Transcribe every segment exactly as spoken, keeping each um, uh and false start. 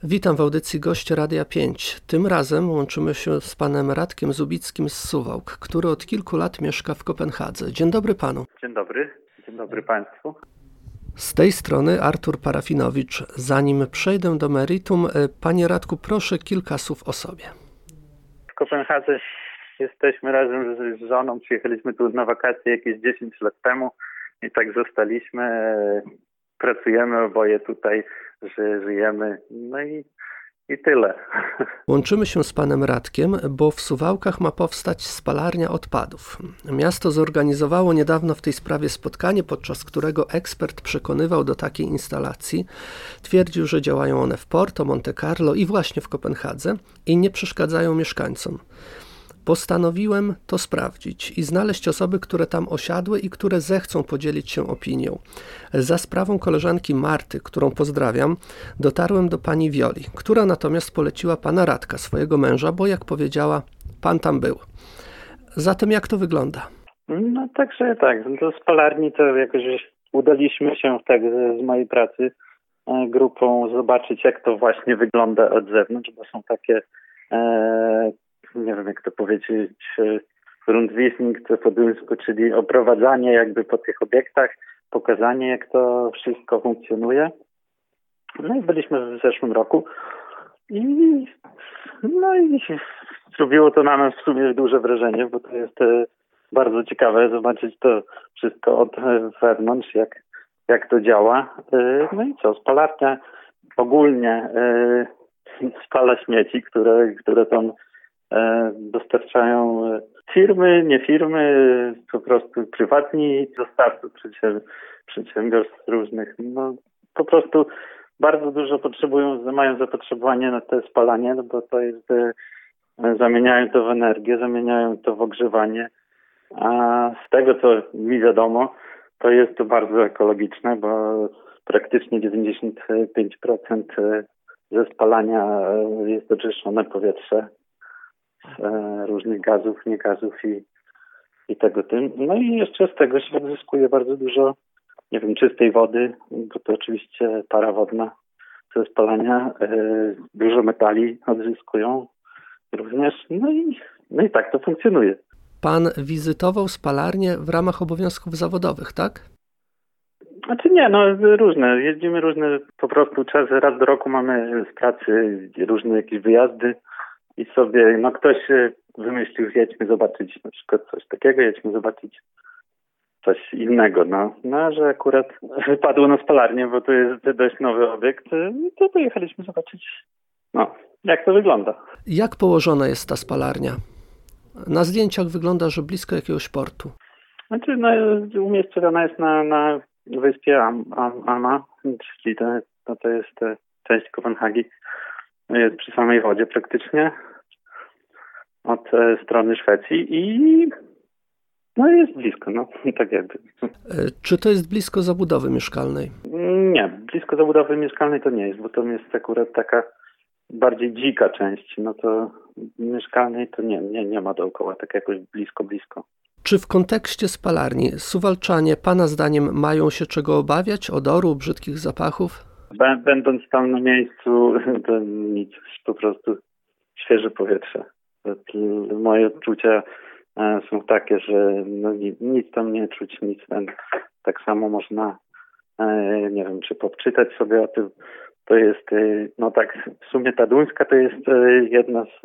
Witam w audycji Goście Radia pięć. Tym razem łączymy się z panem Radkiem Zubickim z Suwałk, który od kilku lat mieszka w Kopenhadze. Dzień dobry panu. Dzień dobry. Dzień dobry państwu. Z tej strony Artur Parafinowicz. Zanim przejdę do meritum, panie Radku, proszę kilka słów o sobie. W Kopenhadze jesteśmy razem z, z żoną. Przyjechaliśmy tu na wakacje jakieś dziesięć lat temu i tak zostaliśmy. Pracujemy oboje tutaj, że żyjemy. No i, i tyle. Łączymy się z panem Radkiem, bo w Suwałkach ma powstać spalarnia odpadów. Miasto zorganizowało niedawno w tej sprawie spotkanie, podczas którego ekspert przekonywał do takiej instalacji. Twierdził, że działają one w Porto, Monte Carlo i właśnie w Kopenhadze i nie przeszkadzają mieszkańcom. Postanowiłem to sprawdzić i znaleźć osoby, które tam osiadły i które zechcą podzielić się opinią. Za sprawą koleżanki Marty, którą pozdrawiam, dotarłem do pani Wioli, która natomiast poleciła pana Radka, swojego męża, bo jak powiedziała, pan tam był. Zatem jak to wygląda? No także tak, do spalarni to jakoś udaliśmy się tak z mojej pracy grupą zobaczyć, jak to właśnie wygląda od zewnątrz, bo są takie e, nie wiem jak to powiedzieć, rundwisnik po duńsku, czyli oprowadzanie jakby po tych obiektach, pokazanie jak to wszystko funkcjonuje. No i byliśmy w zeszłym roku i no i zrobiło to na nas w sumie duże wrażenie, bo to jest bardzo ciekawe zobaczyć to wszystko od wewnątrz, jak, jak to działa. No i co, spalarnia ogólnie spala śmieci, które, które tam dostarczają firmy, nie firmy, po prostu prywatni dostawcy, przedsiębiorstw różnych. No, po prostu bardzo dużo potrzebują, mają zapotrzebowanie na te spalanie, no bo to jest, zamieniają to w energię, zamieniają to w ogrzewanie, a z tego co mi wiadomo, to jest to bardzo ekologiczne, bo praktycznie dziewięćdziesiąt pięć procent ze spalania jest oczyszczone powietrze z różnych gazów, nie gazów i, i tego tym. No i jeszcze z tego się odzyskuje bardzo dużo, nie wiem, czystej wody, bo to oczywiście para wodna ze spalania. Yy, dużo metali odzyskują również. No i, no i tak to funkcjonuje. Pan wizytował spalarnię w ramach obowiązków zawodowych, tak? Znaczy nie, no różne. Jeździmy różne, po prostu czas, raz do roku mamy z pracy różne jakieś wyjazdy. I sobie, no ktoś wymyślił, jedźmy zobaczyć na przykład coś takiego, jedźmy zobaczyć coś innego, no. No, że akurat wypadło na spalarnię, bo to jest dość nowy obiekt, to pojechaliśmy zobaczyć, no, jak to wygląda. Jak położona jest ta spalarnia? Na zdjęciach wygląda, że blisko jakiegoś portu. Znaczy, no, umieszczona jest na, na wyspie Am, Am, Ama, czyli to, to, to jest część Kopenhagi. Jest przy samej wodzie praktycznie od e, strony Szwecji i no jest blisko, no tak jakby. Czy to jest blisko zabudowy mieszkalnej? Nie, blisko zabudowy mieszkalnej to nie jest, bo to jest akurat taka bardziej dzika część, no to mieszkalnej to nie, nie, nie ma dookoła, tak jakoś blisko, blisko. Czy w kontekście spalarni Suwalczanie pana zdaniem mają się czego obawiać? Odoru, brzydkich zapachów? Będąc tam na miejscu, to nic, po prostu świeże powietrze. Moje odczucia są takie, że no nic tam nie czuć, nic tam. Tak samo można, nie wiem, czy poczytać sobie o tym. To jest, no tak, w sumie ta duńska to jest jedna z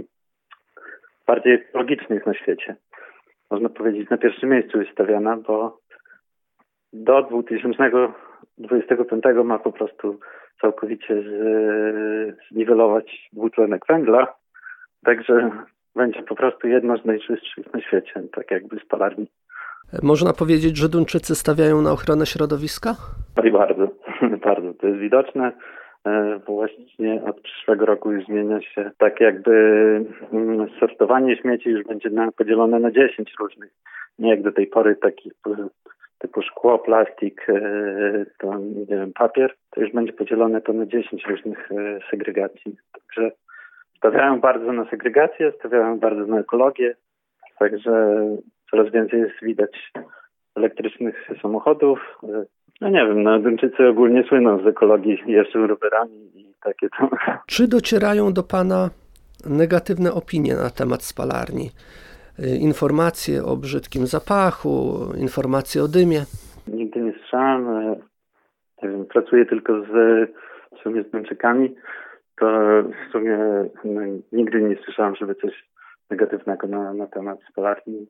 bardziej ekologicznych na świecie. Można powiedzieć, na pierwszym miejscu jest stawiana, bo do dwa tysiące dwudziestego piątego ma po prostu całkowicie z, zniwelować dwutlenek węgla, także będzie po prostu jedna z najczystszych na świecie, tak jakby spalarni. Można powiedzieć, że Duńczycy stawiają na ochronę środowiska? No i bardzo, bardzo. To jest widoczne. Właśnie od przyszłego roku już zmienia się tak jakby sortowanie śmieci już będzie podzielone na dziesięć różnych, nie jak do tej pory takich typu szkło, plastik, to nie wiem, papier, to już będzie podzielone to na dziesięć różnych segregacji. Także stawiają bardzo na segregację, stawiają bardzo na ekologię, także coraz więcej jest widać elektrycznych samochodów. No nie wiem, no Duńczycy ogólnie słyną z ekologii, jeżdżą rowerami i takie to. Czy docierają do Pana negatywne opinie na temat spalarni? Informacje o brzydkim zapachu, informacje o dymie? Nigdy nie słyszałem. Nie wiem, pracuję tylko z, w sumie z Duńczykami, to w sumie no, nigdy nie słyszałem, żeby coś negatywnego na, na temat spalarni.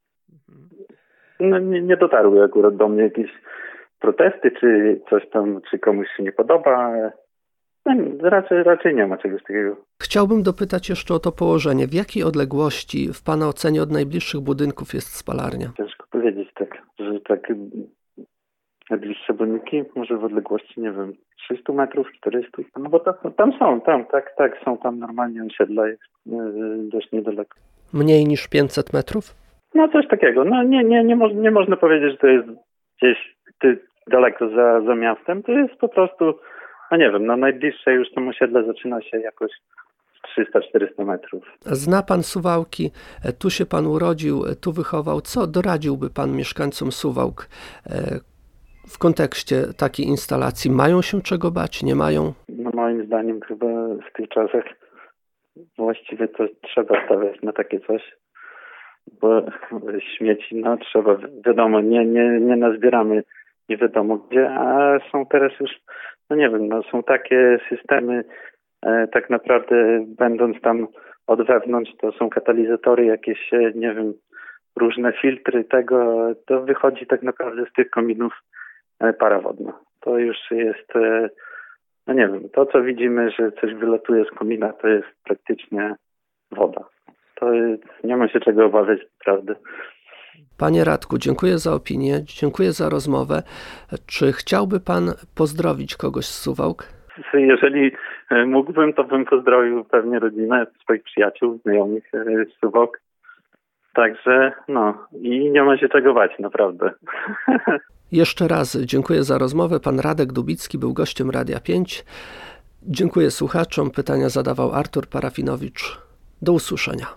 No, nie, nie dotarły akurat do mnie jakieś protesty, czy coś tam, czy komuś się nie podoba. No, raczej, raczej nie ma czegoś takiego. Chciałbym dopytać jeszcze o to położenie. W jakiej odległości w Pana ocenie od najbliższych budynków jest spalarnia? Ciężko powiedzieć tak, że tak najbliższe budynki, może w odległości, nie wiem, trzysta metrów, czterysta. No bo tam, tam są, tam, tak, tak, są tam normalnie osiedla, jest dość niedaleko. Mniej niż pięćset metrów? No coś takiego. No nie, nie, nie, mo- nie można powiedzieć, że to jest gdzieś ty, daleko za, za miastem. To jest po prostu, no nie wiem, no najbliższe już tam osiedle zaczyna się jakoś trzysta czterysta metrów. Zna Pan Suwałki, tu się Pan urodził, tu wychował. Co doradziłby Pan mieszkańcom Suwałk w kontekście takiej instalacji? Mają się czego bać, nie mają? No moim zdaniem chyba w tych czasach właściwie to trzeba stawiać na takie coś, bo śmieci, no trzeba, wiadomo, nie, nie, nie nazbieramy nie wiadomo gdzie, a są teraz już, no nie wiem, no są takie systemy, e, tak naprawdę będąc tam od wewnątrz, to są katalizatory, jakieś, nie wiem, różne filtry tego, to wychodzi tak naprawdę z tych kominów e, para wodna. To już jest, e, no nie wiem, to co widzimy, że coś wylatuje z komina, to jest praktycznie woda. To jest, nie ma się czego obawiać, naprawdę. Panie Radku, dziękuję za opinię, dziękuję za rozmowę. Czy chciałby Pan pozdrowić kogoś z Suwałk? Jeżeli mógłbym, to bym pozdrowił pewnie rodzinę, swoich przyjaciół, znajomych z Suwałk. Także no i nie ma się czego bać, naprawdę. Jeszcze raz dziękuję za rozmowę. Pan Radek Dubicki był gościem Radia pięć. Dziękuję słuchaczom. Pytania zadawał Artur Parafinowicz. Do usłyszenia.